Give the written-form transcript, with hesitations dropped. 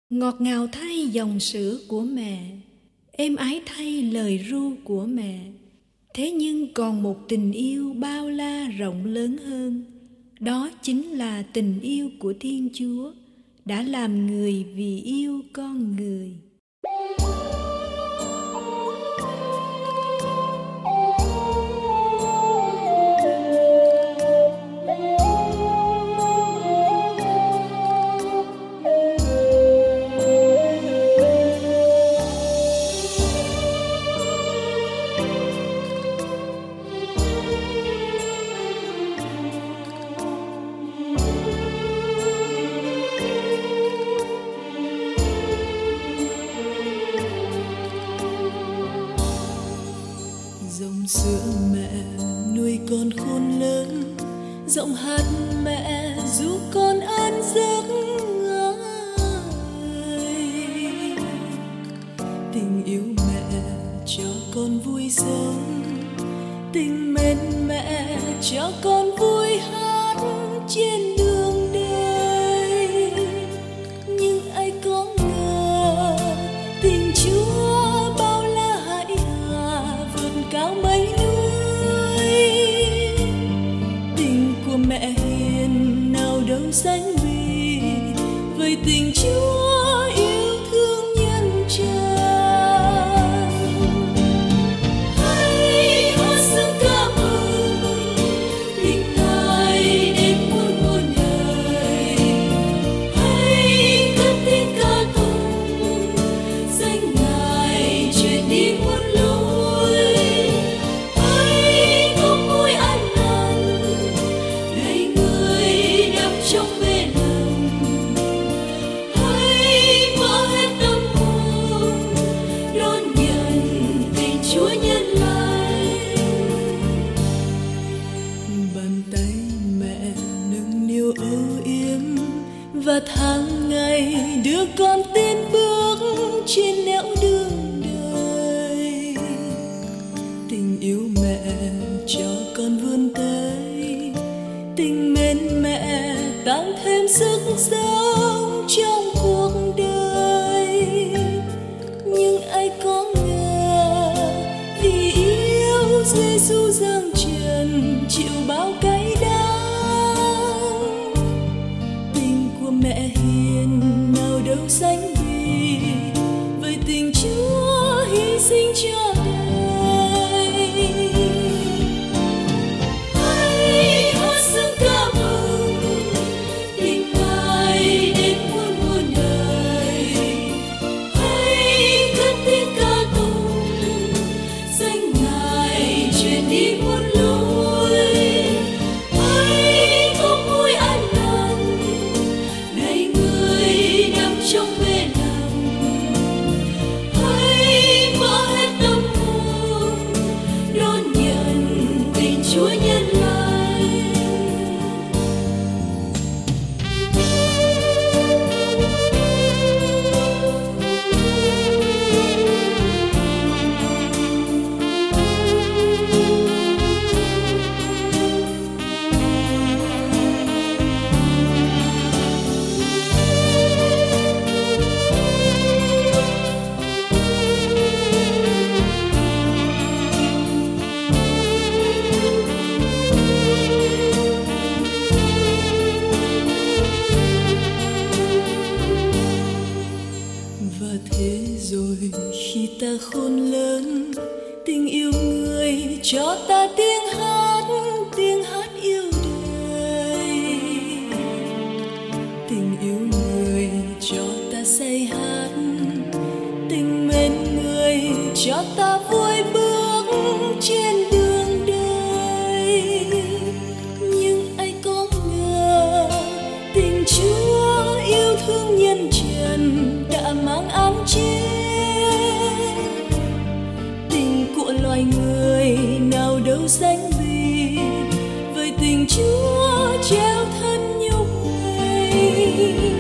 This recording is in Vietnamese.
Ngọt ngào thay dòng sữa của mẹ, êm ái thay lời ru của mẹ. Thế nhưng còn một tình yêu bao la rộng lớn hơn. Đó chính là tình yêu của Thiên Chúa đã làm người vì yêu con người. Dòng sữa mẹ nuôi con khôn lớn, giọng hát mẹ giúp con an giấc ngơi. Tình yêu mẹ cho con vui sống, tình mến mẹ cho con vui hát trên đường đời. Nhưng ai có ngờ tình Chúa bao la hải hà vượt cao mấy núi. Tình của mẹ hiền nào đâu sánh bì với tình Chúa yêu thương nhân trần. Hãy hát声ca mừng tình Ngài đến muôn muôn đời. Hãy cất tiếng ca tụng danh Ngài truyền đi muôn lối. Hãy có môi an lành đầy người đắm trong bể lòng. Hãy mở hết tâm hồn đón nhận tình Chúa nhân lành. Bàn tay mẹ nâng niu âu yếm và tháng ngày đưa con tiến bước trên nẻo đường đời. Tình yêu mẹ cho con vươn tới, tình mến mẹ tăng thêm sức sống trong cuộc đời. Nhưng ai có ngờ vì yêu Giêsu dâng trần chịu bao cái đắng. Tình của mẹ hiền nào đâu sánh bì với tình Chúa hy sinh cho đời. Hãy hát声ca mừng tình Ngài đến muôn muôn đời. Hãy cất tiếng ca tụng danh Ngài truyền đi muôn lối. Hãy có môi an lành đầy người nằm trong bể lòng. Hãy mở hết tâm hồn đón nhận tình Chúa nhân lành. Và thế rồi khi ta khôn lớn, tình yêu người cho ta tiếng hát yêu đời. Tình yêu người cho ta say hát, tình mến người cho ta vui bước trên đường đời. Nhưng ai có ngờ tình Chúa yêu thương nhân trần đã mang ám chết. Tình của loài người nào đâu sánh bì với tình Chúa treo thân nhục này.